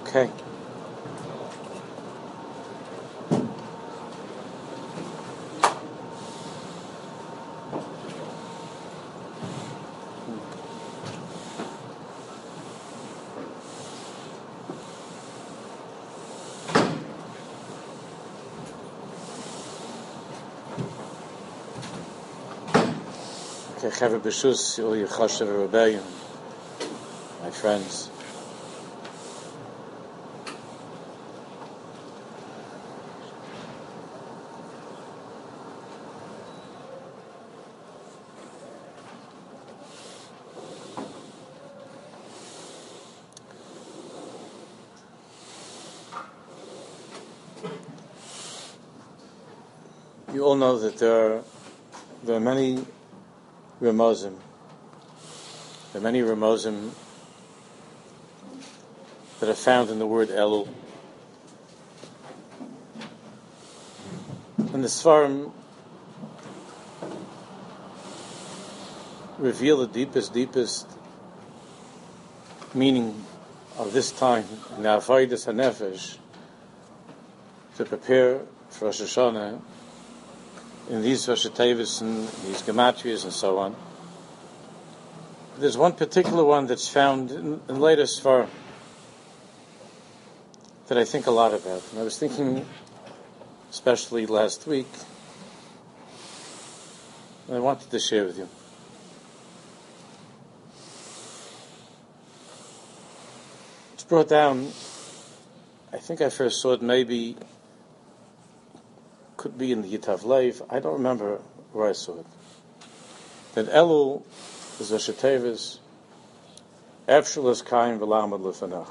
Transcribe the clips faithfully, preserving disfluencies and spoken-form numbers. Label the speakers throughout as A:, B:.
A: Okay. Okay, Chaver B'Shus, all your Choshev Rebellion, my friends. You all know that there are there are many Ramozim. There are many Ramozim that are found in the word Elul. And the Sfarim reveal the deepest, deepest meaning of this time in the Avodas HaNefesh to prepare for Rosh Hashanah in these Rosh Tevis and these Gematrias and so on. There's one particular one that's found in the latest Sfarim that I think a lot about. And I was thinking, especially last week, and I wanted to share with you. It's brought down, I think I first saw it maybe, could be in the Yitav Leiv, I don't remember where I saw it. That Elul is Rosh Tevis, Efshelas Kaim V'Lamad Lefanach.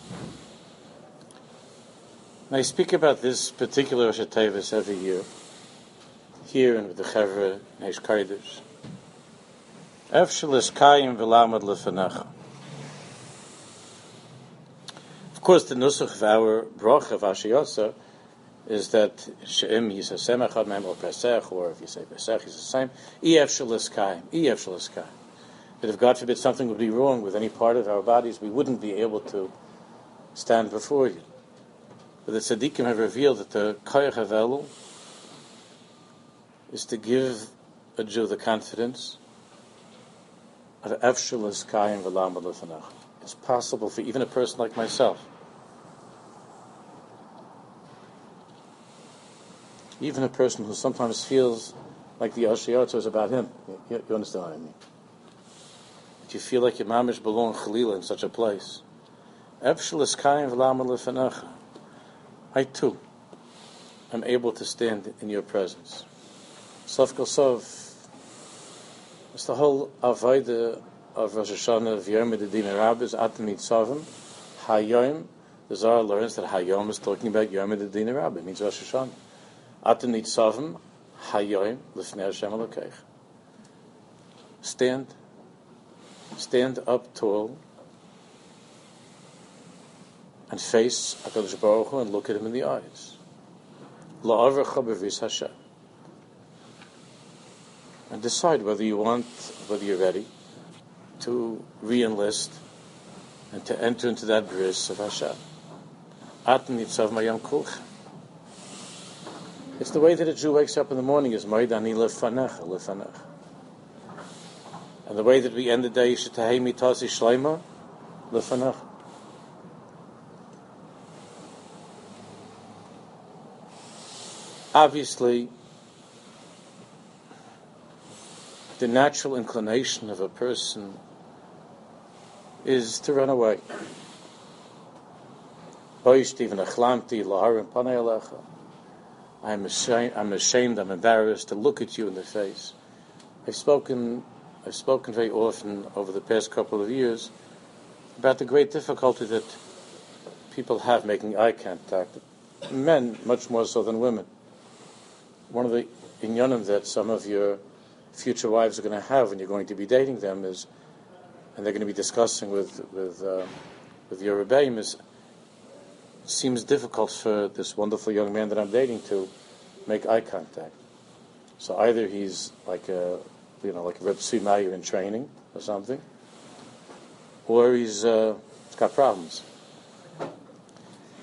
A: And I speak about this particular Rosh Tevis every year, here in the Chevra Neish Kodesh. Efshelas Kaim V'Lamad Lefanach. Of course, the nusach of our bracha of Ashiyotza is that She'im Yisasem Echad Mem or Pesach, or if you say Pesach, Yisasem, Ef Shalis Kaim, Ef Shalis Kaim. That if God forbid something would be wrong with any part of our bodies, we wouldn't be able to stand before you. But the Tzaddikim have revealed that the Koyach of Elul is to give a Jew the confidence of Ef Shalis Kaim V'Lamad Lefanach. It's possible for even a person like myself, even a person who sometimes feels like the Ashiyotza is about him. You, you understand what I mean? That you feel like your mamish belong Chalila in such a place. Efshelis Kaim V'Lamad Lefanach. I too am able to stand in your presence. Sof Kol Sof. It's the whole Avodah of Rosh Hashanah, V'Yom Medidina Rabbis, Atam Nitzavim, Hayom. The Zohar learns that Hayom is talking about Yom Medidina Rabbis. It means Rosh Hashanah. Atam Nitzavim, Hayom, L'fnei Hashem Elokeich. Stand, stand up tall, and face HaKadosh Baruch Hu and look at Him in the eyes. La'avrcha b'vis Hashem. And decide whether you want, whether you're ready to re-enlist and to enter into that bris of Hashem. Atam Nitzav Mayam Kulch. It's the way that a Jew wakes up in the morning is Maidani Lefanach, Lefanach. And the way that we end the day is Shetahei Mitasi Shleima, Lefanach. Obviously, the natural inclination of a person is to run away. I'm ashamed, I'm ashamed, I'm embarrassed to look at you in the face. I've spoken, I've spoken very often over the past couple of years about the great difficulty that people have making eye contact. Men, much more so than women. One of the inyanim that some of your future wives are going to have when you're going to be dating them is, and they're going to be discussing with with uh, with your rebbeim is, it seems difficult for this wonderful young man that I'm dating to make eye contact. So either he's like a, you know, like a Reb Tzvi Meyer in training or something, or he's, uh, he's got problems.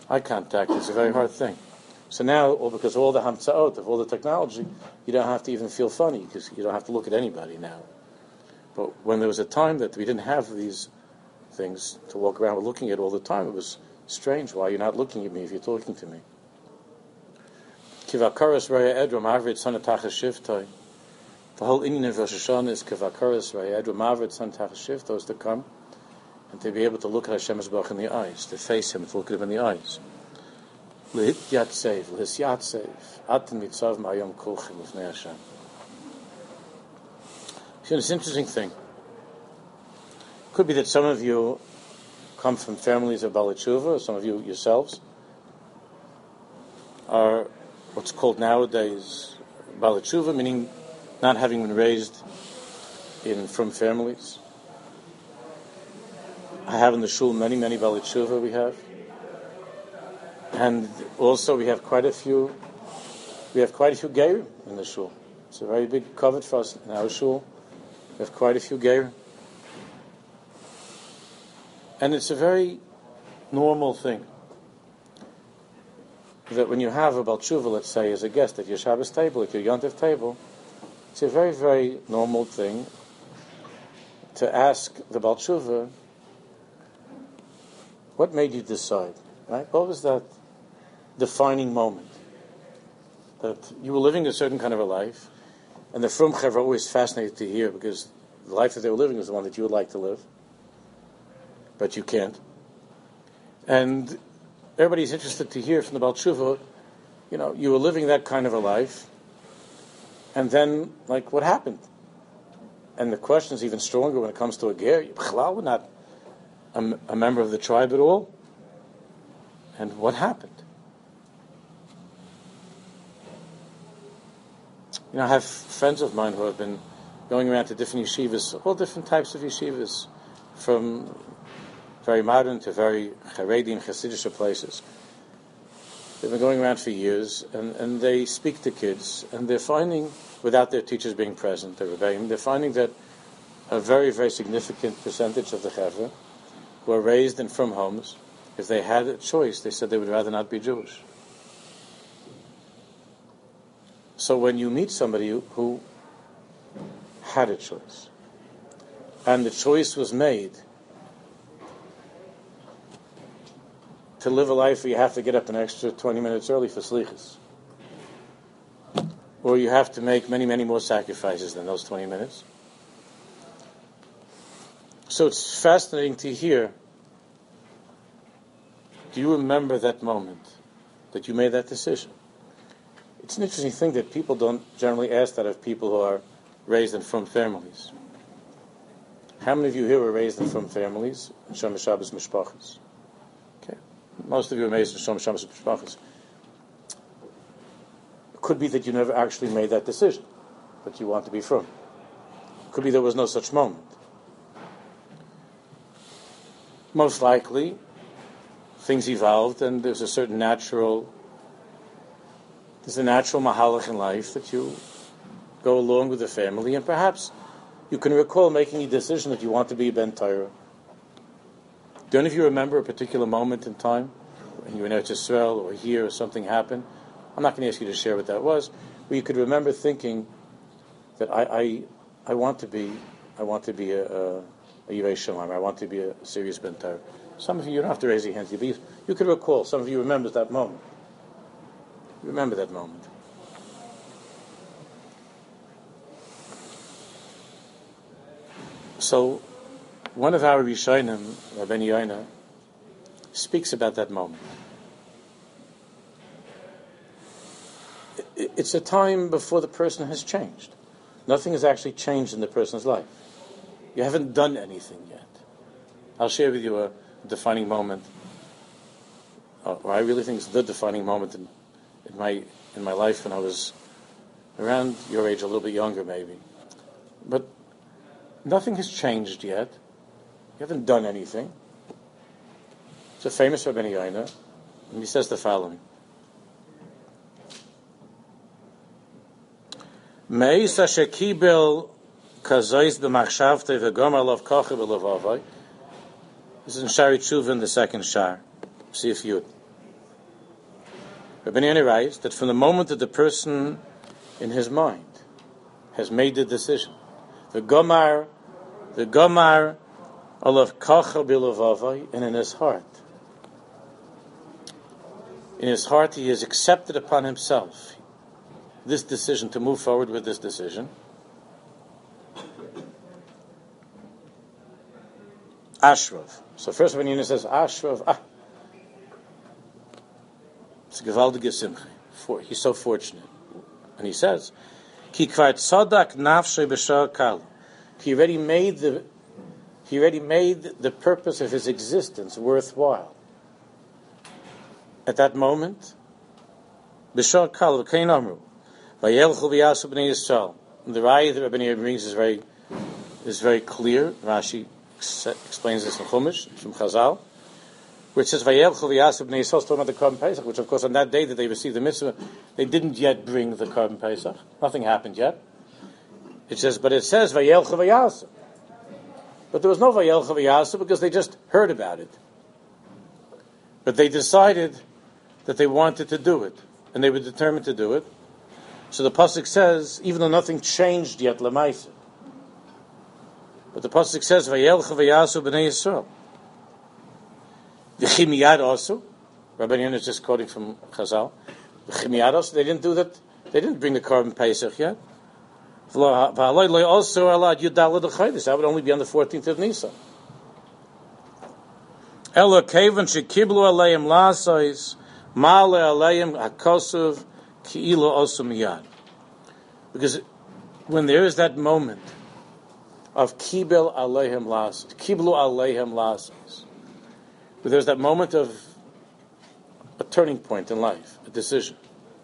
A: eye contact is a very hard thing. So now, or because of all the hamtzaot, of all the technology, you don't have to even feel funny because you don't have to look at anybody now. But when there was a time that we didn't have these things to walk around with looking at all the time, it was strange. Why are you not looking at me if you're talking to me? Kivakaras raya edrom avrit sanatachas shivtoi. The whole Indian of Rosh Hashanah is kivakaras raya edrom avrit sanatachas shivtoi, to come and to be able to look at Hashem Yisbarach in the eyes, to face Him, to look at Him in the eyes. Lehit yatsev, lehis yatsev, aten mitzav ma'ayom kulchem lifnei Hashem. See, it's an interesting thing. Could be that some of you come from families of Baalei Teshuva, or some of you yourselves are what's called nowadays Baalei Teshuva, meaning not having been raised in from families. I have in the shul many, many Baalei Teshuva we have. And also we have quite a few, we have quite a few Geirim in the shul. It's a very big covet for us in our shul. We have quite a few Geirim. And it's a very normal thing that when you have a Baal Teshuva, let's say, as a guest at your Shabbos table, at your Yontif table, it's a very, very normal thing to ask the Baal Teshuva, what made you decide? Right? What was that defining moment? That you were living a certain kind of a life, and the Frum Chaver are always fascinated to hear, because the life that they were living was the one that you would like to live, but you can't. And everybody's interested to hear from the Baal Teshuva, you know, you were living that kind of a life, and then, like, what happened? And the question is even stronger when it comes to a ger. We're not a, a member of the tribe at all. And what happened? You know, I have friends of mine who have been going around to different yeshivas, all different types of yeshivas, from very modern to very Haredim, Hasidic places. They've been going around for years, and, and they speak to kids, and they're finding, without their teachers being present, the Rebbeim, they're finding that a very, very significant percentage of the Chaver who are raised in from homes, if they had a choice, they said they would rather not be Jewish. So when you meet somebody who had a choice, and the choice was made to live a life where you have to get up an extra twenty minutes early for slichus, or you have to make many, many more sacrifices than those twenty minutes. So it's fascinating to hear, do you remember that moment that you made that decision? It's an interesting thing that people don't generally ask that of people who are raised in from families. How many of you here were raised in from families? Shomer Shabbos Mishpachos. Okay. Most of you were raised in Shomer Shabbos Mishpachos. It could be that you never actually made that decision, but you want to be from. It could be there was no such moment. Most likely, things evolved, and there's a certain natural, there's a natural mahalach in life that you go along with the family, and perhaps you can recall making a decision that you want to be a Ben Torah. Do any of you remember a particular moment in time when you were in Eretz Yisrael or here or something happened? I'm not going to ask you to share what that was, but you could remember thinking that I, I, I want to be, I want to be a, a, a Yirei Shalom. I want to be a serious Ben Torah. Some of you, you don't have to raise your hands. You, you could recall. Some of you remember that moment. Remember that moment. So, one of our Rishonim, Rabbeinu Yonah, speaks about that moment. It's a time before the person has changed. Nothing has actually changed in the person's life. You haven't done anything yet. I'll share with you a defining moment, or I really think it's the defining moment in, in my in my life when I was around your age, a little bit younger maybe. But nothing has changed yet. You haven't done anything. It's a famous Rabbeinu Yonah, and he says the following. Meis asher kibel kazois b'machshavtei v'gomar lov koche b'levavai. This is in Shari Tshuva in the second Shar. See if you. Rabbi Yonah writes that from the moment that the person in his mind has made the decision, the Gomar, the Gomar, Olav Kacha Bilavavai, and in his heart, in his heart he has accepted upon himself this decision, to move forward with this decision. Ashrav. So first when Yonah says Ashrav, ah, it's a gewaltige simcha. For, he's so fortunate. And he says, Ki kvar tzadak nafshe b'shar kal. He already made the he already made the purpose of his existence worthwhile. At that moment, b'shar kal v'kein amru vayelchu v'yasu b'nei Yisrael. The raya that Rabbi Yonah brings is very is very clear. Rashi explains this in Chumash from Chazal, where it says Vayelchu v'yasu b'nei Yisrael, talking about the Korban Pesach, which of course on that day that they received the mitzvah, they didn't yet bring the Korban Pesach. Nothing happened yet. It says, but it says Vayelchu v'yasu. But there was no Vayelchu v'yasu because they just heard about it. But they decided that they wanted to do it, and they were determined to do it. So the pasuk says, even though nothing changed yet, l'maisa, but the pasuk says Vayelchu v'yasu b'nei Yisrael. V'chimiyad also, Rabbi Yonah is just quoting from Chazal. V'chimiyad also, they didn't do that. They didn't bring the Korban Pesach yet. V'haloi lo also alad yudal l'chaydes. That would only be on the fourteenth of Nisan. Elo kevan shekiblu aleim la'asais ma'ale aleim hakosuv ki'ilu osu miyad. Because when there is that moment of kibel aleim la'asais, kiblu aleim la'asais, there's that moment of a turning point in life, a decision.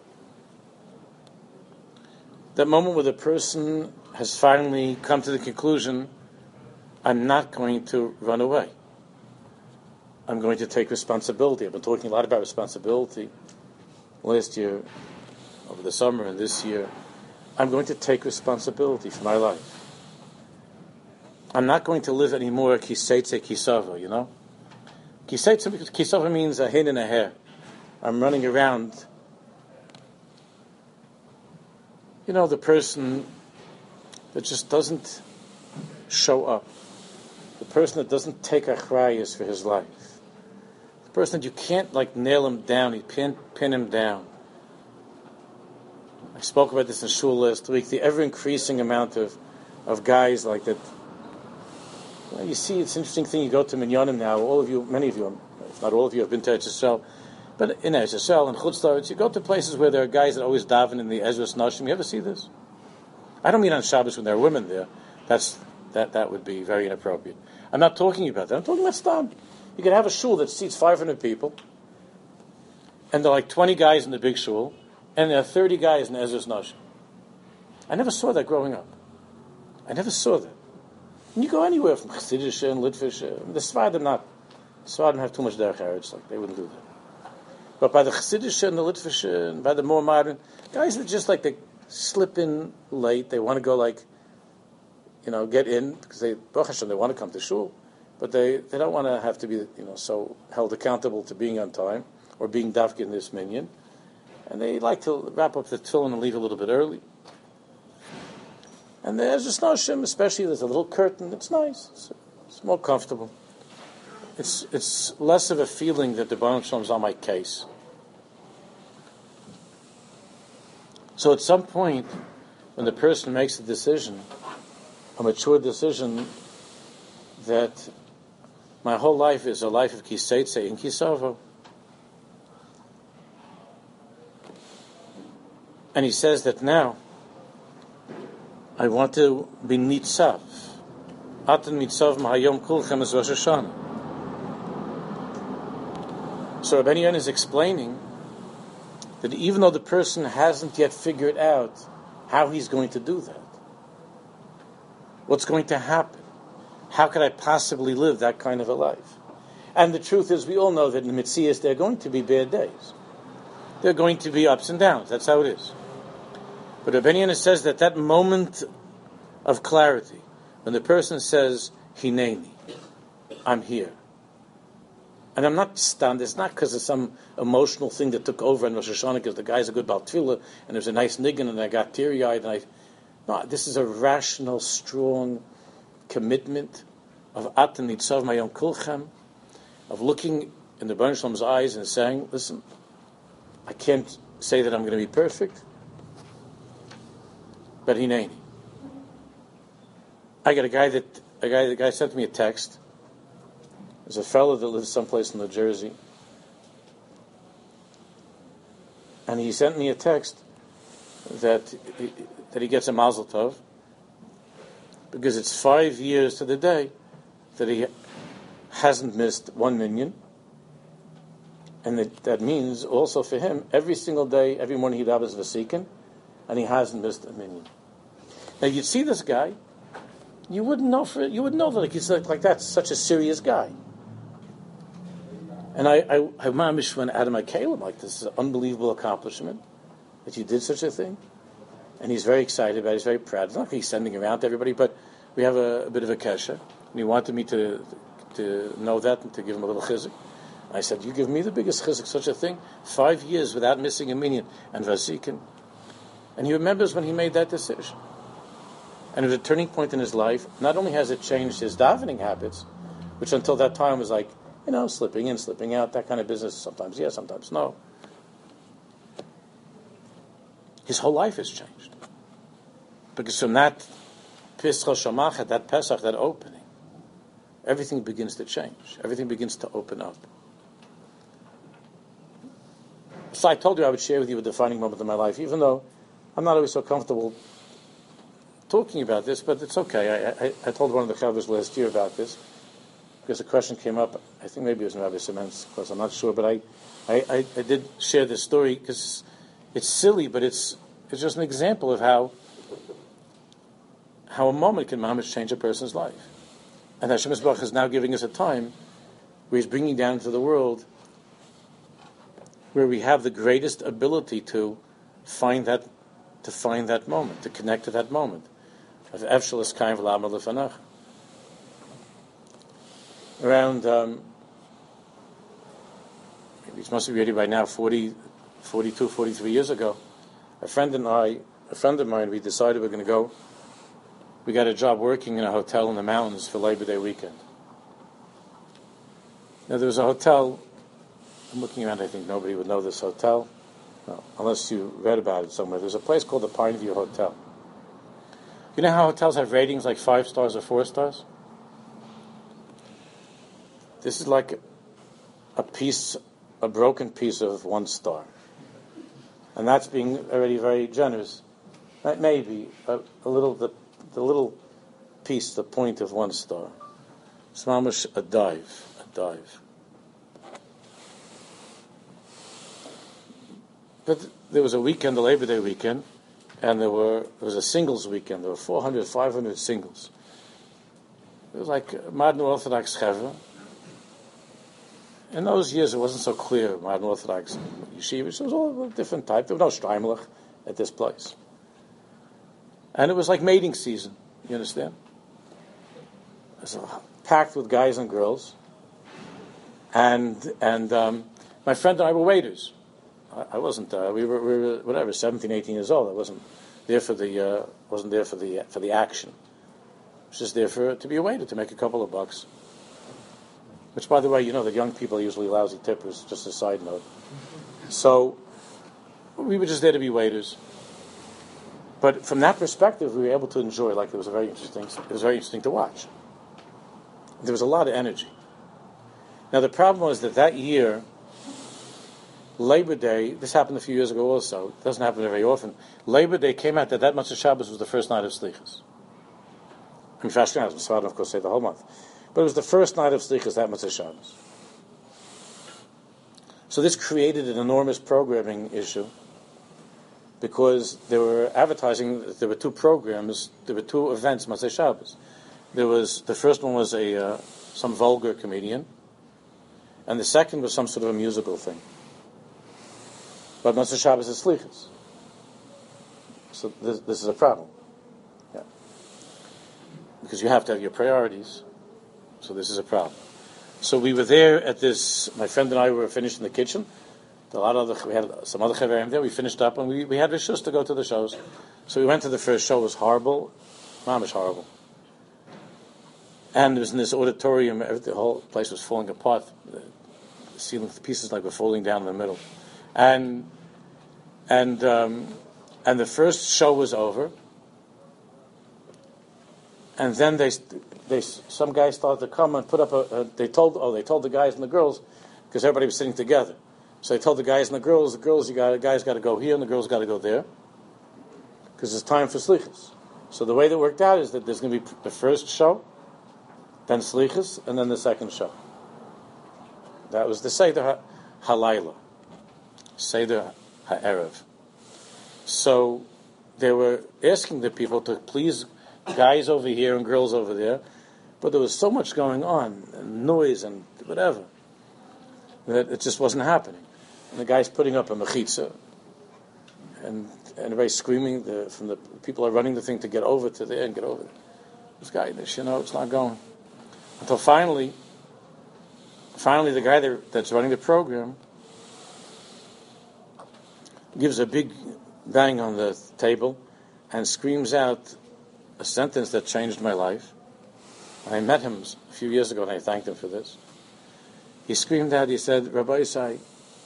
A: That moment where the person has finally come to the conclusion, I'm not going to run away. I'm going to take responsibility. I've been talking a lot about responsibility last year, over the summer, and this year. I'm going to take responsibility for my life. I'm not going to live anymore kiseitze kisava, you know? Kisava means a hin and a hair. I'm running around. You know, the person that just doesn't show up. The person that doesn't take achrayus for his life. The person that you can't, like, nail him down. You can't pin him down. I spoke about this in shul last week. The ever-increasing amount of, of guys like that. Well, you see, it's an interesting thing. You go to Minyanim now. All of you, many of you, if not all of you, have been to Eretz Yisrael. But in Eretz Yisrael and Chutz La'aretz, you go to places where there are guys that always daven in the Ezras Nashim. You ever see this? I don't mean on Shabbos when there are women there. That's that that would be very inappropriate. I'm not talking about that. I'm talking about Stam. You can have a shul that seats five hundred people, and there are like twenty guys in the big shul, and there are thirty guys in Ezras Nashim. I never saw that growing up. I never saw that. And you go anywhere from Chassidish and Litvish, the Sfardim not. The Sfardim have too much derech eretz, like they wouldn't do that. But by the Chassidish and the Litvish and by the more modern guys, that just like they slip in late. They want to go like, you know, get in because they, Baruch Hashem, they want to come to shul, but they, they don't want to have to be, you know, so held accountable to being on time or being dafka in this minyan, and they like to wrap up the tefillin and leave a little bit early. And there's just no shim, especially there's a little curtain. It's nice. It's, it's more comfortable. It's it's less of a feeling that the Baruch Shalom is on my case. So at some point, when the person makes a decision, a mature decision, that my whole life is a life of kiseitze and kisavo, and he says that now, I want to be nitzav. Atan nitzav mahayom kulchem es Rosh Hashanah. So Rabbi Yonah is explaining that even though the person hasn't yet figured out how he's going to do that, what's going to happen, how could I possibly live that kind of a life? And the truth is, we all know that in the Metzias there are going to be bad days. There are going to be ups and downs. That's how it is. But Rabbi Yonah says that that moment of clarity, when the person says, Hineni, I'm here, And I'm not stunned. It's not because of some emotional thing that took over in Rosh Hashanah because the guy's a good Baal Tefillah and there's a nice niggin and I got teary-eyed. And I, no, this is a rational, strong commitment of Atan Nitzav Mayom Kulchem, of looking in the Baruch Shalom's eyes and saying, listen, I can't say that I'm going to be perfect, but hineni. I got a guy that a guy the guy sent me a text. There's a fellow that lives someplace in New Jersey, and he sent me a text that he, that he gets a mazel tov because it's five years to the day that he hasn't missed one minyan, and that, that means also for him every single day, every morning he dabbers vasikin, and he hasn't missed a minyan. Now you'd see this guy, you wouldn't know for you would know that like he's like, like that's such a serious guy. And I, I, I mamish went out of my kalim, like this is an unbelievable accomplishment that you did such a thing. And he's very excited about it, he's very proud. It's not like he's sending around to everybody, but we have a, a bit of a kesha. And he wanted me to to know that and to give him a little chizuk. I said, you give me the biggest chizuk, such a thing? Five years without missing a minyan and vasikin. And he remembers when he made that decision. And it was a turning point in his life. Not only has it changed his davening habits, which until that time was like, you know, slipping in, slipping out, that kind of business. Sometimes yes, sometimes no. His whole life has changed. Because from that Pesach Shamachat, that Pesach, that opening, everything begins to change. Everything begins to open up. So I told you I would share with you a defining moment in my life, even though I'm not always so comfortable talking about this, but it's okay. I, I, I told one of the chavos last year about this, because a question came up. I think maybe it was in Rabbi Simon's class, I'm not sure, but I, I, I, I did share this story because it's silly, but it's it's just an example of how how a moment can mamish change a person's life. And Hashem Yisbarach is now giving us a time where He's bringing down into the world where we have the greatest ability to find that to find that moment, to connect to that moment of Efshel Eskayim V'La'amad Lefanach. Around, um, maybe it must be ready by now, forty, forty-two, forty-three years ago, a friend and I, a friend of mine, we decided we're going to go. We got a job working in a hotel in the mountains for Labor Day weekend. Now there was a hotel, I'm looking around, I think nobody would know this hotel, no, unless you read about it somewhere. There's a place called the Pine View Hotel. You know how hotels have ratings like five stars or four stars? This is like a piece, a broken piece of one star. And that's being already very generous. Maybe a, a little, the, the little piece, the point of one star. It's mamish a dive, a dive. But there was a weekend, a Labor Day weekend, and there were there was a singles weekend. There were four hundred, five hundred singles. It was like modern Orthodox chevra. In those years, it wasn't so clear, modern Orthodox yeshivas. It was all a different type. There was no Streimelech at this place. And it was like mating season, you understand? It was packed with guys and girls. And and um, my friend and I were waiters. I, I wasn't, uh, we, were, we were, whatever, seventeen, eighteen years old. I wasn't there for the, uh, wasn't there for the, for the action. I was just there for, to be a waiter, to make a couple of bucks. Which, by the way, you know that young people are usually lousy tippers, just a side note. So, we were just there to be waiters. But from that perspective, we were able to enjoy, like it was a very interesting, it was very interesting to watch. There was a lot of energy. Now, the problem was that that year, Labor Day, this happened a few years ago also, it doesn't happen very often, Labor Day came out that that Motzei Shabbos was the first night of Slichas. I mean, Ashkenazim, so I don't, of course, say the whole month. But it was the first night of Slichas, that Motzei Shabbos. So this created an enormous programming issue because they were advertising, there were two programs, there were two events, Motzei Shabbos. There was, the first one was a uh, some vulgar comedian, and the second was some sort of a musical thing. But Motzei Shabbos is Slichas. So this, this is a problem. Yeah. Because you have to have your priorities. So this is a problem. So we were there at this. My friend and I were finished in the kitchen. A lot of the, we had some other chaverim there. We finished up and we, we had rishus to go to the shows. So we went to the first show. It was horrible, mamish horrible. And it was in this auditorium. The whole place was falling apart. The ceiling pieces like were falling down in the middle. And and um, and the first show was over. And then they they some guys started to come and put up a. a they told oh they told the guys and the girls because everybody was sitting together. So they told the guys and the girls, the girls, you got, the guys got to go here and the girls got to go there, because it's time for slichas. So the way that worked out is that there's going to be the first show, then slichas, and then the second show. That was the Seder Halayla, Seder Ha'erev. So they were asking the people to please guys over here and girls over there, but there was so much going on, and noise and whatever, that it just wasn't happening. And the guy's putting up a mechitza, and and everybody's screaming. The, from the people are running the thing to get over to there and get over there. This guy, this, you know, it's not going. Until finally, finally the guy that, that's running the program gives a big bang on the table and screams out a sentence that changed my life. And I met him a few years ago and I thanked him for this. He screamed out, he said, Rabbi Isai,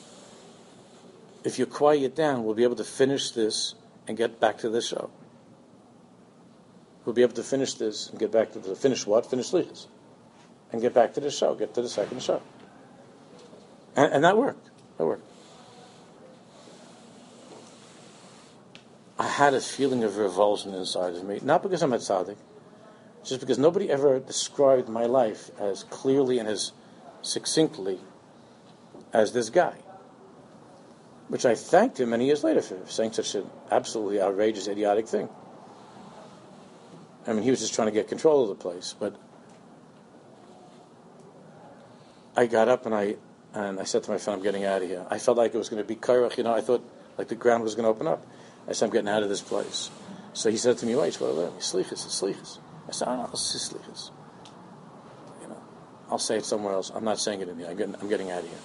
A: if you quiet down, we'll be able to finish this and get back to the show. We'll be able to finish this and get back to the, finish what? Finish lichas. And get back to the show, get to the second show. And, and that worked. That worked. I had a feeling of revulsion inside of me, not because I'm a tzaddik, just because nobody ever described my life as clearly and as succinctly as this guy, which I thanked him many years later for saying such an absolutely outrageous, idiotic thing. I mean, he was just trying to get control of the place. But I got up and I and I said to my friend, I'm getting out of here. I felt like it was going to be kairach, you know, I thought like the ground was going to open up. I said, I'm getting out of this place. So he said to me, wait, what are they? Slichas, slichas. I said, I don't know, slichas. You know, I'll say it somewhere else. I'm not saying it in here. I'm getting, I'm getting out of here.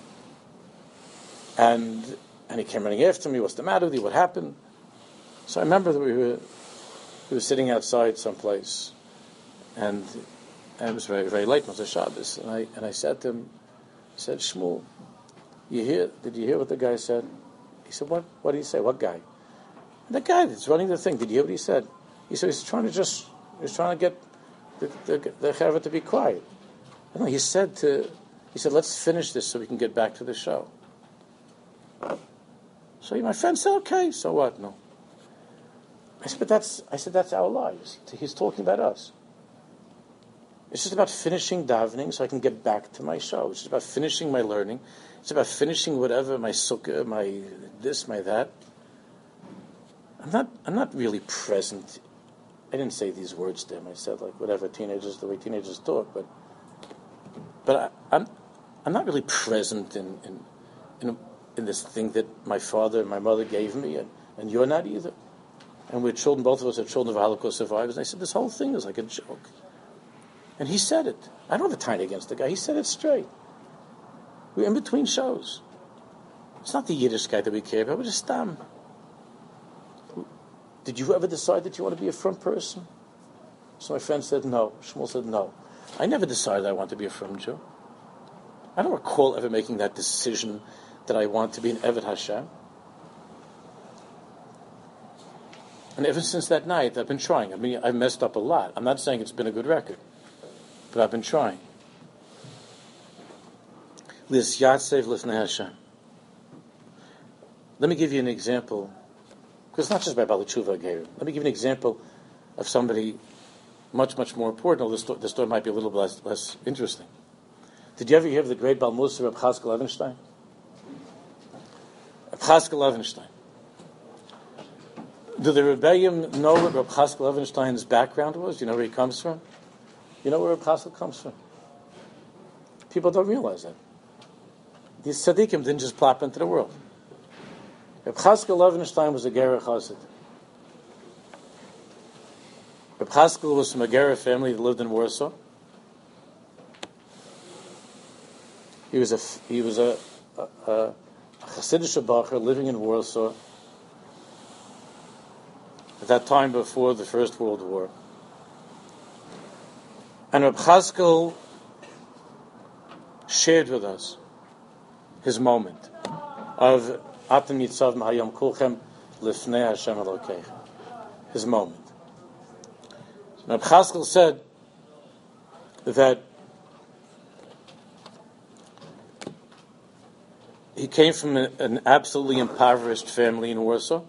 A: And and he came running after me. What's the matter with you? What happened? So I remember that we were we were sitting outside someplace, and, and it was very very late. It was a Shabbos, and I and I said to him, I said, Shmuel, you hear? Did you hear what the guy said? He said, what? What did he say? What guy? And the guy that's running the thing. Did you hear what he said? He said he's trying to just he's trying to get the the, the chaver to be quiet. No, he said to he said let's finish this so we can get back to the show. So my friend said, okay, so what? No. I said, but that's I said that's our lives. He's talking about us. It's just about finishing davening so I can get back to my show. It's just about finishing my learning. It's about finishing whatever, my sukkah, my this, my that. I'm not I'm not really present. I didn't say these words to him. I said like whatever teenagers, the way teenagers talk, but but I, I'm I'm not really present in in in, in this thing that my father and my mother gave me, and, and you're not either. And we're children, both of us are children of Holocaust survivors. And I said, this whole thing is like a joke. And he said it. I don't have a tie against the guy. He said it straight. We're in between shows. It's not the Yiddish guy that we care about. We're just Stam. Did you ever decide that you want to be a front person? So my friend said no. Shmuel said no. I never decided I want to be a front Jew. I don't recall ever making that decision that I want to be an Eved Hashem. And ever since that night, I've been trying. I mean, I've messed up a lot. I'm not saying it's been a good record, but I've been trying. Lis Yatsev Lifnei Hashem. Let me give you an example, because it's not just by Baalei Teshuva Gerim. Let me give you an example of somebody much, much more important, although the story, the story might be a little less, less interesting. Did you ever hear of the great Baal Mussar Reb Chaskel Levenstein? Reb Chaskel Levenstein. Do the Rebbeim know what Reb Chaskel Levenstein's background was? Do you know where he comes from? You know where Reb Chaskel comes from? People don't realize that. These tzaddikim didn't just plop into the world. Reb Chaskel Levenstein was a Gerach Chassid. Reb Chaskel was from a Gerach family that lived in Warsaw. He was a he was a a, a Hasidic bacher living in Warsaw at that time before the First World War. And Reb Chaskel shared with us his moment of Atem Yitzav Mahayom Kulchem Lifnei Hashem Elokeichem. His moment. Reb Chaskel said that he came from a, an absolutely impoverished family in Warsaw,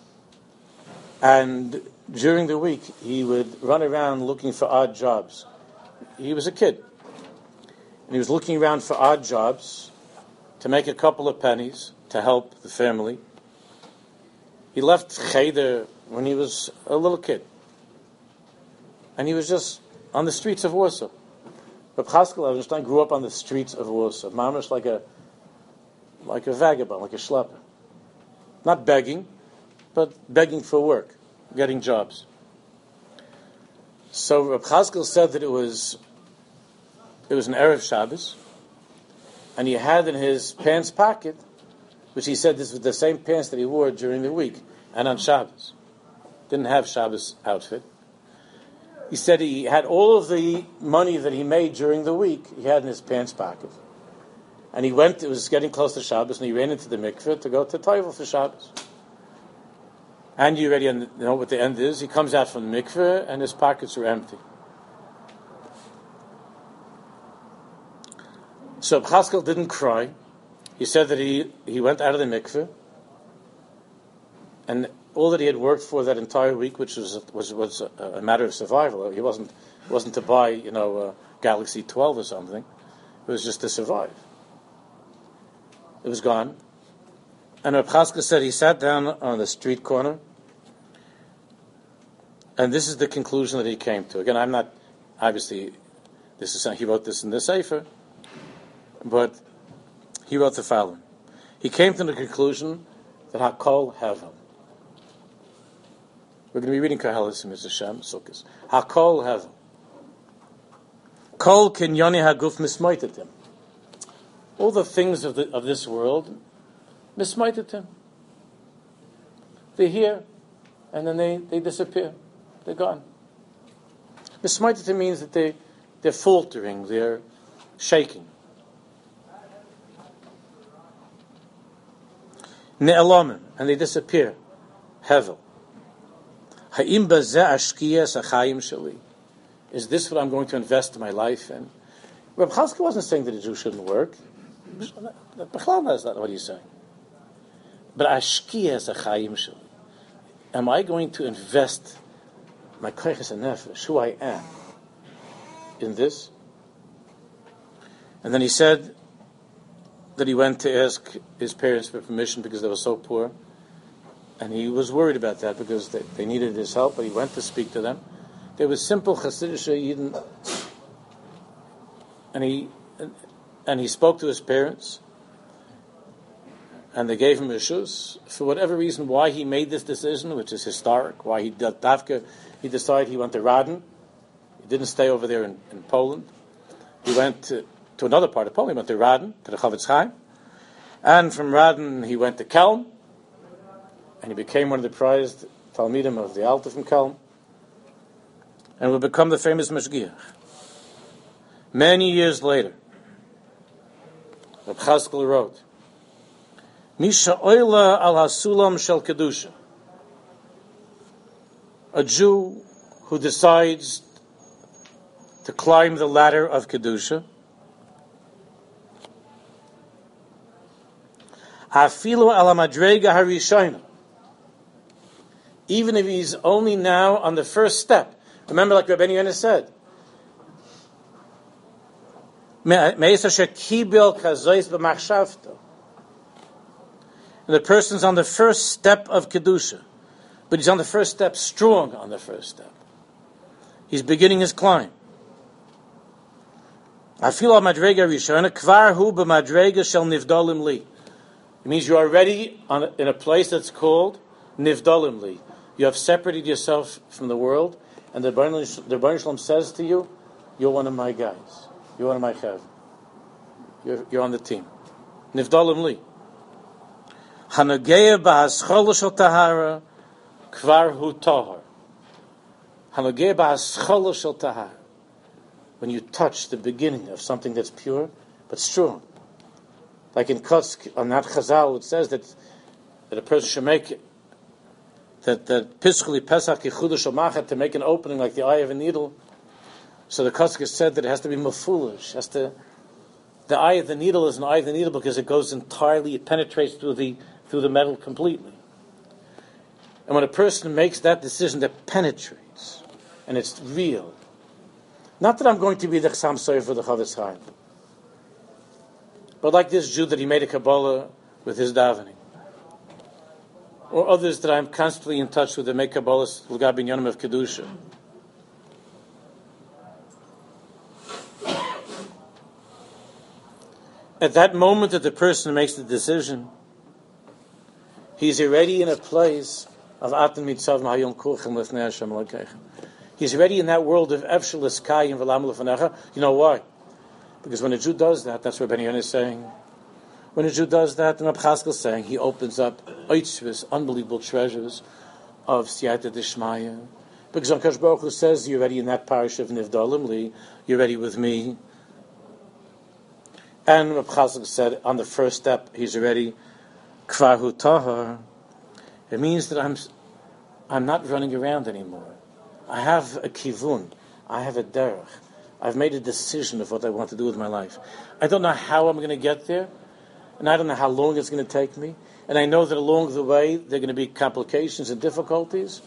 A: and during the week he would run around looking for odd jobs. He was a kid, and he was looking around for odd jobs to make a couple of pennies to help the family. He left Cheder when he was a little kid, and he was just on the streets of Warsaw. Reb Chaskel Eisenstein grew up on the streets of Warsaw, mamish like a like a vagabond, like a schlepper. Not begging, but begging for work, getting jobs. So Reb Chaskel said that it was it was an Erev Shabbos, and he had in his pants pocket, which he said this was the same pants that he wore during the week and on Shabbos. Didn't have Shabbos outfit. He said he had all of the money that he made during the week, he had in his pants pocket. And he went, it was getting close to Shabbos, and he ran into the mikveh to go to Toivel for Shabbos. And you already know what the end is. He comes out from the mikveh, and his pockets are empty. So Chaskel didn't cry. He said that he, he went out of the mikveh, and all that he had worked for that entire week, which was was was a, a matter of survival. He wasn't wasn't to buy, you know, uh, Galaxy twelve or something. It was just to survive. It was gone. And Reb Chaskel said he sat down on the street corner, and this is the conclusion that he came to. Again, I'm not, obviously, this is he wrote this in the Sefer, but he wrote the following. He came to the conclusion that Hakol Hevel. We're going to be reading Koheles in Mister Shem, Sukkos. Hakol Hevel. Kol Kinyoni Haguf Mismoitetim. All the things of the of this world mismoitetim. They're here, and then they, they disappear. They're gone. Mismoitetim means that they, they're faltering, they're shaking. Ne'elamim, and they disappear. Hevel. Ha'im bazeh ashkiyas ha'chayim sheli. Is this what I'm going to invest my life in? Reb Chaskel wasn't saying that a Jew shouldn't work. That's not what he's saying. But ashkiyas ha'chayim sheli. Am I going to invest my koiches hanefesh, who I am, in this? And then he said that he went to ask his parents for permission because they were so poor. And he was worried about that because they, they needed his help, but he went to speak to them. They were simple Hasidic Yidden. And he, and he spoke to his parents, and they gave him reshus. For whatever reason, why he made this decision, which is historic, why he did Davka, he decided he went to Radin. He didn't stay over there in, in Poland. He went to, to another part of Poland. He went to Radin, to the Chavetz Chaim. And from Radin, he went to Kelm. And he became one of the prized Talmidim of the Alta from Kelm. And would become the famous Mashgiach. Many years later, Reb Chaskel wrote, Misha oila al hasulam shel kedusha. A Jew who decides to climb the ladder of kedusha, afilu ala madrega harishayna. Even if he's only now on the first step. Remember, like Rabbeinu Yonah said, and the person's on the first step of Kedusha, but he's on the first step, strong on the first step. He's beginning his climb. It means you're already on, in a place that's called Nivdalim Li. You have separated yourself from the world, and the Rebbeinu Shalom says to you, you're one of my guys. You're one of my chav. You're, you're on the team. Nivdalim li. Hanogeya b'haschol shel tahara kvar hu tahar. Hanogeya b'haschol shel tahara. When you touch the beginning of something that's pure but strong, like in Kotsk on that Chazal, it says that that a person should make that that pischuli pesach yichudash machat to make an opening like the eye of a needle. So the Kotsk said that it has to be mafulish. Has to the eye of the needle is an eye of the needle because it goes entirely, it penetrates through the through the metal completely. And when a person makes that decision that penetrates and it's real. Not that I'm going to be the Chassam Sofer for the Chavetz Chaim, but like this Jew that he made a Kabbalah with his davening, or others that I'm constantly in touch with that make Kabbalahs l'gabi inyanim of Kedusha. At that moment that the person makes the decision, he's already in a place of Atan Mitzav Mahayom Kurchem Lefnei Hashem Elokeichem. He's already in that world of Efshelis Kai and V'lam Lefanecha. You know why? Because when a Jew does that, that's what Ben Yon is saying. When a Jew does that, and Reb Chaskel is saying, he opens up oitzvus, unbelievable treasures of Siyata Dishmaya. Because Akash Baruch Hu says, you're already in that parish of Nivdalim Li, you're ready with me. And Reb Chaskel said, on the first step, he's already Kvar Hu Tahar. It means that I'm, I'm not running around anymore. I have a kivun. I have a derech. I've made a decision of what I want to do with my life. I don't know how I'm going to get there, and I don't know how long it's going to take me. And I know that along the way there are going to be complications and difficulties.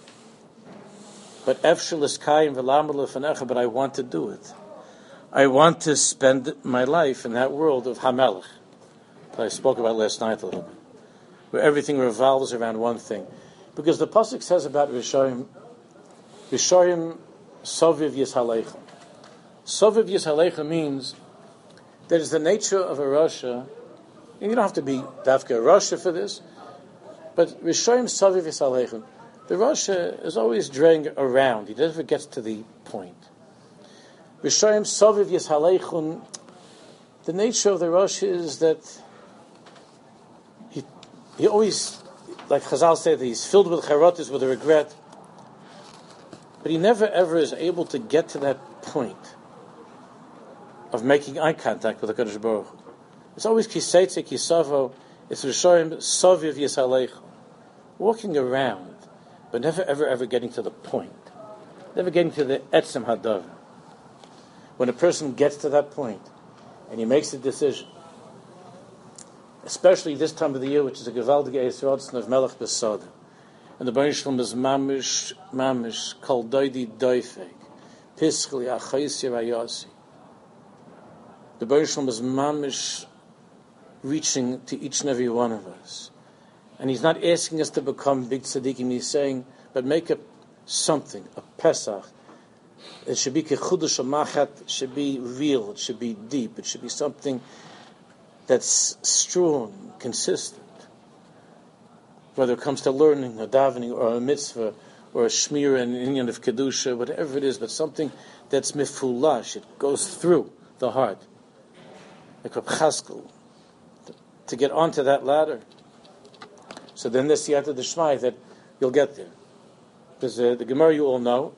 A: But efshel is kayim v'lam lefanecha. But I want to do it. I want to spend my life in that world of Hamelech that I spoke about last night a little bit, where everything revolves around one thing. Because the pasuk says about Rishoyim, Rishoyim Soviv Yishaleicha. Soviv Yishaleicha means that it's the nature of a Rasha, and you don't have to be Dafka a Rasha for this, but Rishoyim Soviv Yishaleicha. The Rasha is always draying around. He never gets to the point. Rishoyim Soviv Yishaleichun, the nature of the Rasha is that he he always, like Chazal said, he's filled with charotis, with a regret. But he never ever is able to get to that point of making eye contact with the Kadosh Baruch Hu. It's always kiseitze kisavo. It's Rishoyim Soviv Yishaleicha, walking around, but never ever ever getting to the point, never getting to the etzem hadavar. When a person gets to that point and he makes a decision, especially this time of the year, which is a gewaltige Eisrotzen of Melech Besoda, and the Baruch Shalom is mamish, mamish, kol doidi doifeg, pischli achayis yirayasi. The Baruch Shalom is mamish, reaching to each and every one of us. And he's not asking us to become big tzaddikim, he's saying, but make a something, a Pesach. It should be kechudash machat, it should be real, it should be deep, it should be something that's strong, consistent. Whether it comes to learning, or davening, or a mitzvah, or a shmir and an inyan of kedusha, whatever it is, but something that's mifulash, it goes through the heart. Like Reb Chaskel, to get onto that ladder. So then there's siyata d'shmai that you'll get there. Because uh, the Gemara you all know,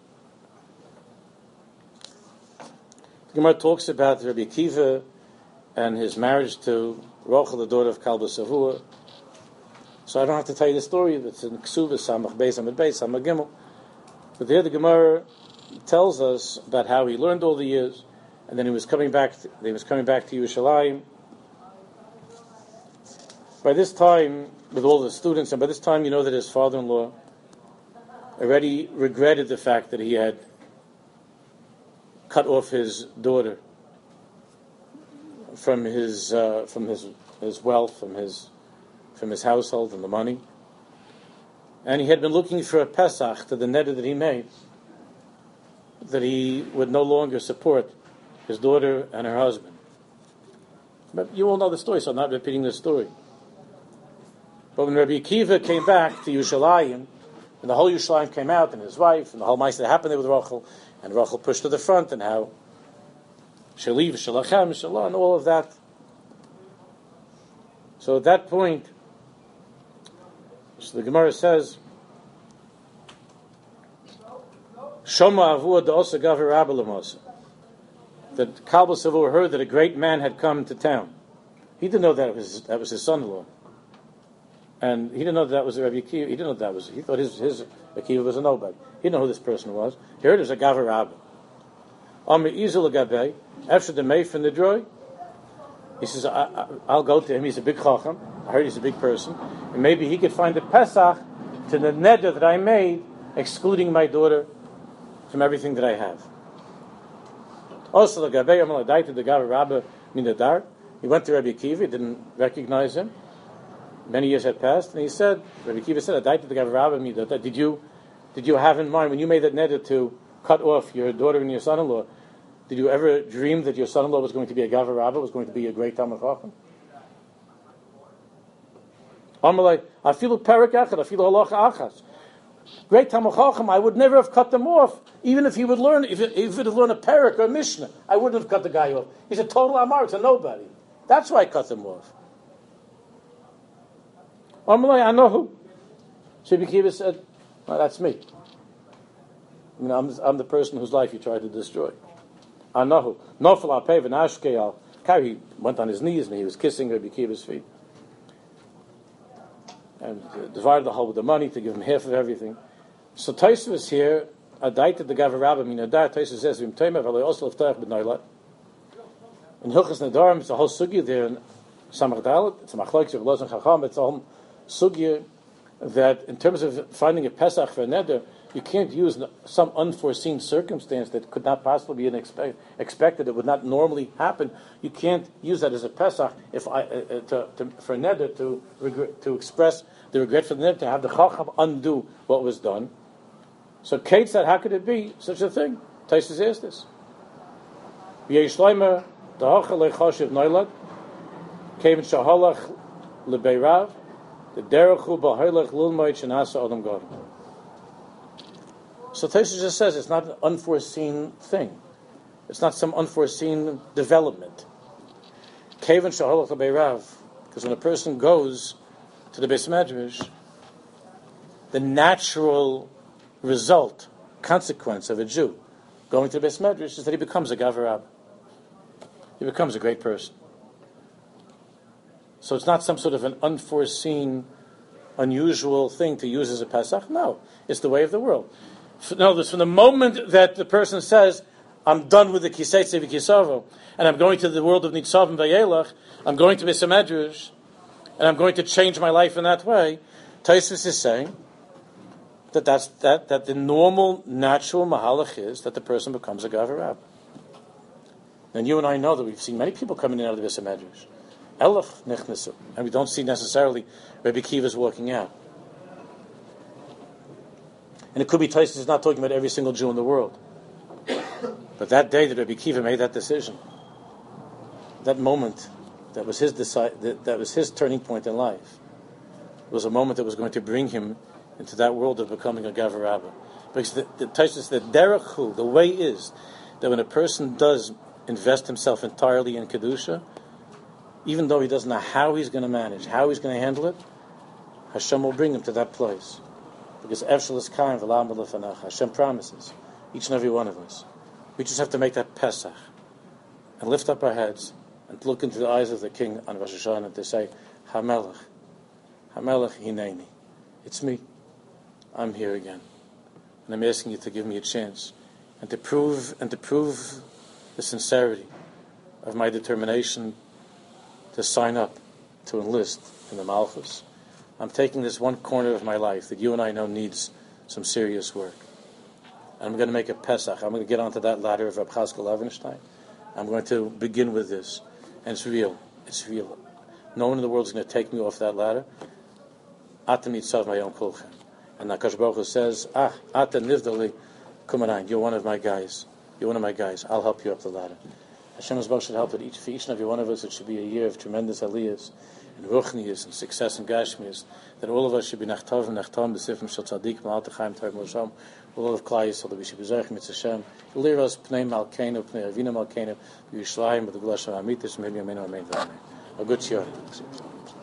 A: the Gemara talks about Rabbi Akiva and his marriage to Rochel, the daughter of Kalba Savua. So I don't have to tell you the story. It's in Ksuva, Samach Beis, Amid Beis, Samach Gimel. But there the Gemara tells us about how he learned all the years, and then he was coming back. To, he was coming back to Yerushalayim. By this time, with all the students, and by this time, you know that his father-in-law already regretted the fact that he had cut off his daughter from his uh, from his his wealth, from his from his household and the money. And he had been looking for a Pesach to the neder that he made, that he would no longer support his daughter and her husband. But you all know the story, so I'm not repeating the story. But when Rabbi Akiva came back to Yerushalayim, and the whole Yerushalayim came out, and his wife, and the whole mice that happened there with Rachel, and Rachel pushed to the front, and how Shaliv, Shalachem, Shalah, and all of that, So at that point, so the Gemara says, Shoma Avua Da'osa Gavar Rabba Lamosa. That Kalba Savur heard that a great man had come to town. He didn't know that was that was his son-in-law, and he didn't know that, that was Rabbi Akiva. He didn't know that was. He thought his his Akiva was a nobody. He didn't know who this person was. He heard it was a Gavar Rabba. Amr Izul Gabei after the May from the Droy. He says, I, I, "I'll go to him. He's a big chacham. I heard he's a big person, and maybe he could find a Pesach to the neder that I made, excluding my daughter from everything that I have." Also, the Gabei Amaladai to the Gavar Rabba Minadar. He went to Rabbi Akiva. He didn't recognize him. Many years had passed, and he said, Rabbi Akiva said, "Adai to the Gavar Rabba Minadar. Did you, did you have in mind when you made that neder to cut off your daughter and your son-in-law? Did you ever dream that your son-in-law was going to be a Gavar Rabba, was going to be a great Talmid Chacham?" Amalei, I feel a perik achad, I feel a halacha achas. Great Talmid Chacham, I would never have cut them off, even if he would learn, if he would have learned a perik or a mishnah, I wouldn't have cut the guy off. He's a total amar, it's a nobody. That's why I cut them off. Amalei, I know who. Rabbi Akiva said, well, that's me. I mean, I'm, I'm the person whose life you tried to destroy. I know who. Nofel al-pei v'nashkei al. He went on his knees and he was kissing Rabbi Akiva's feet. And uh, divided the whole with the money to give him half of everything. So Taisa was here. Adaita the Gavar Rabba Minadar. Taisa says, "V'im teima v'alei osel v'tach b'noilat." In Hilchas Nedarim, it's a whole sugya there in Samach Dalet. It's a machlokes of Lozan Chacham. It's a whole sugya that, in terms of finding a Pesach for a neder, you can't use some unforeseen circumstance that could not possibly be expect, expected. It would not normally happen. You can't use that as a Pesach if I, uh, to, to, for a neder to regret, to express the regret for the neder, to have the Chacham undo what was done. So Kate said, how could it be such a thing? Taisus asked this. V'yeshleimer da'achal lechoshev noilad came shahalach lebeirav the derechu ba'halach lulmoid shenasa adam gadol. So Tosfos just says it's not an unforeseen thing. It's not some unforeseen development. Kevan shahalach lebeirav, because when a person goes to the Beis Medrash, the natural result, consequence of a Jew going to the Beis Medrash is that he becomes a Gavar Rabba. He becomes a great person. So it's not some sort of an unforeseen, unusual thing to use as a Pesach. No, it's the way of the world. No, this from the moment that the person says, "I'm done with the Kisei Tzevi Kisavo, and I'm going to the world of Nitzav and Vayelach, I'm going to Beis Medrash, and I'm going to change my life in that way," Tosfos is saying that that's that that the normal, natural mahalach is that the person becomes a Gavar Rabba. And you and I know that we've seen many people coming in out of the Beis Medrash. Elach nechnesu. And we don't see necessarily Rabbi Akiva's walking out. And it could be Tosfos is not talking about every single Jew in the world. But that day that Rabbi Akiva made that decision, that moment, that was his deci- that, that was his turning point in life. It was a moment that was going to bring him into that world of becoming a Gavar Rabba. Because the, the Tosfos, the derech hu, the way is that when a person does invest himself entirely in Kedusha, even though he doesn't know how he's going to manage, how he's going to handle it, Hashem will bring him to that place. Because Efshel Kaim v'lam b'lefanach, Hashem promises each and every one of us. We just have to make that Pesach and lift up our heads and look into the eyes of the King on Rosh Hashanah and to say, HaMelech, HaMelech Hineni. It's me. I'm here again. And I'm asking you to give me a chance and to prove and to prove the sincerity of my determination to sign up, to enlist in the Malchus. I'm taking this one corner of my life that you and I know needs some serious work. And I'm going to make a Pesach. I'm going to get onto that ladder of Reb Chaskel Levenstein. I'm going to begin with this. And it's real. It's real. No one in the world is going to take me off that ladder. Ata mitzav my own kulchem. And Nakash Baruch Hu says, Ah, Ata nivdali kumaran. You're one of my guys. You're one of my guys. I'll help you up the ladder. Hashem Yisrael should help it each, for each and every one of us. It should be a year of tremendous aliyahs and ruchnias and success and gashmias. That all of us should be nachtav and nachtam b'sifim shel tzaddik ma'al techaim tarek l'sham. All of Klal Yisrael that we should be zeich mitzvah Hashem. Lir us pnei malkeinu pnei avinu malkeinu b'Yishlaim b'Gula Shal Amitis Mili Amen Amen Amen. A good shiur.